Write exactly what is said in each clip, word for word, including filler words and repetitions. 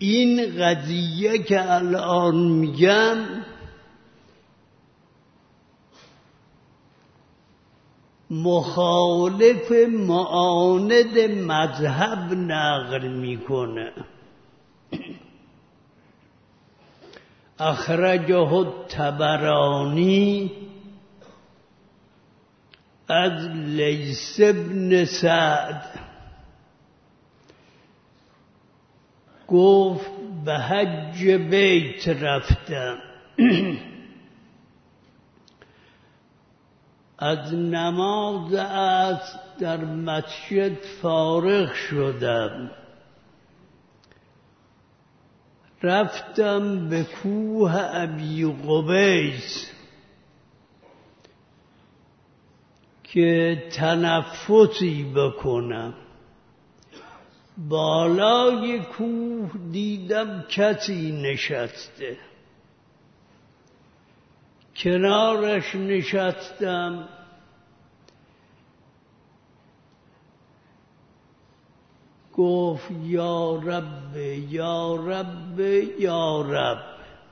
این قضیه که الان میگم مخالف معاند مذهب نقل میکنه. اخرجه الطبرانی از لیث بن سعد گفت به حج بیت رفتم، از نماز عصر در مسجد فارغ شدم، رفتم به کوه ابی قبیس که تنفسی بکنم. بالای کوه دیدم کسی نشسته، کنارش نشستم. گفت یا رب یا رب یا رب.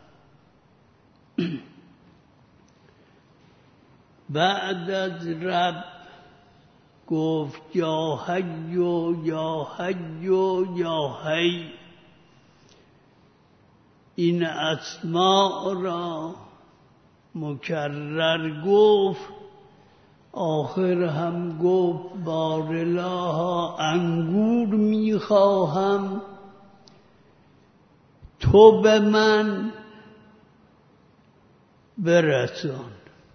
بعد از رب گفت یا حی یا حی یا حی. این اسماء را مکرر گفت. آخر هم گفت بارالله انگور میخواهم، تو به من برسان.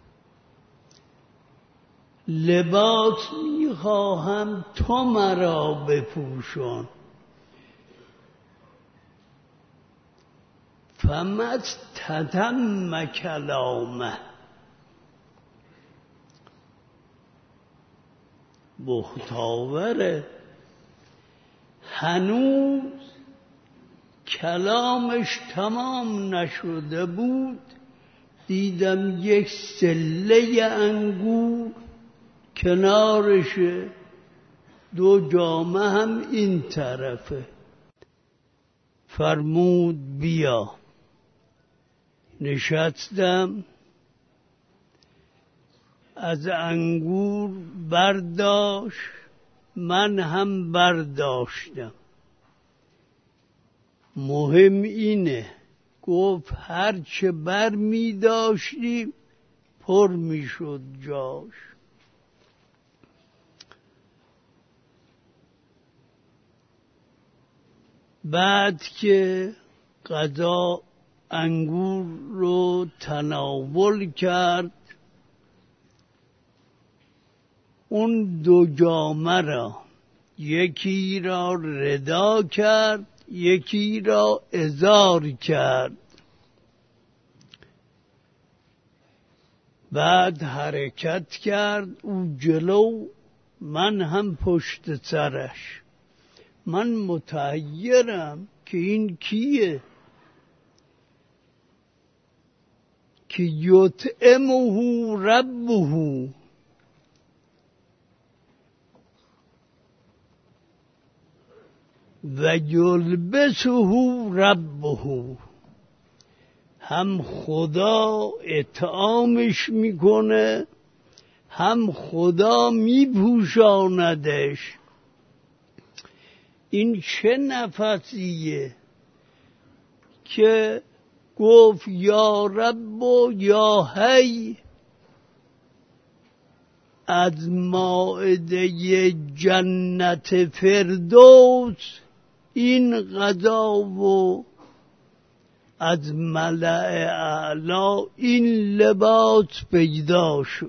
لباس میخواهم، تو مرا بپوشان. فمستتم کلامه. بختاوره، هنوز کلامش تمام نشده بود، دیدم یک سله انگور کنارشه، دو جامه هم این طرفه. فرمود بیا. نشستم، از انگور برداشت، من هم برداشتم. مهم اینه، گفت هرچه بر می داشتیم پر می شد جاش. بعد که غذا انگور رو تناول کرد، اون دو جامه را، یکی را ردا کرد، یکی را ازار کرد. بعد حرکت کرد، او جلو، من هم پشت سرش. من متحیرم که این کیه که یطعمه ربه، و یلبسه ربه. هم خدا اطعامش میکنه، هم خدا میپوشاندش. این چه نفسیه که گفت یا رب و یا حی. از مائده جنت فردوس این غذا و از ملأ اعلی این لباس پیدا شد.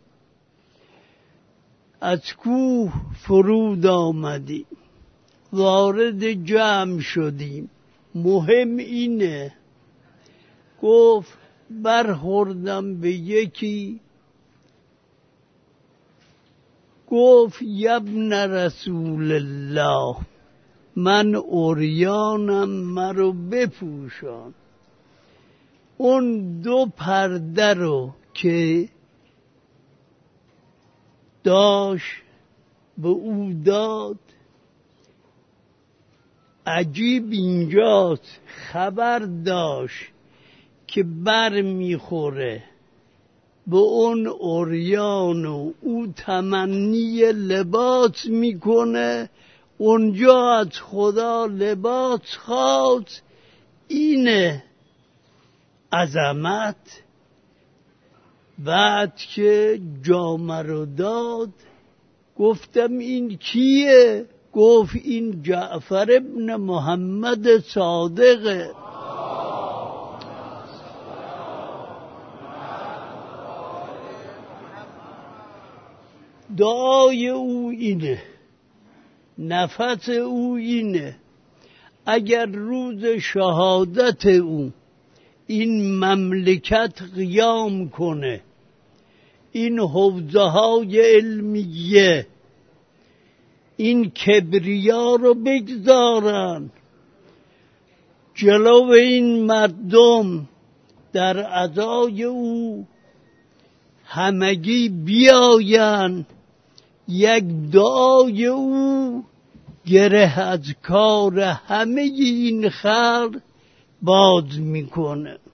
از کوه فرود آمدیم، وارد جمع شدیم. مهم اینه، گفت برخوردم به یکی، گفت یبن رسول الله، من عریانم، مرا بپوشان. اون دو پرده رو که داشت به او داد، عجیب اینجاست خبر داشت که بر میخوره به اون عریان و او تمنی لباس میکنه، اونجا از خدا لباس خواست. اینه عظمت. بعد که جامه رو داد گفتم این کیه؟ گفت این جعفر ابن محمد صادقه. دعای او اینه، نفس او اینه، اگر روز شهادت او این مملکت قیام کنه، این حوزه های علمیه این کبریا رو بگذارن جلو این مردم، در ازای او همگی بیاین، یک دعای او گره از کار همه این خلق باز میکنه.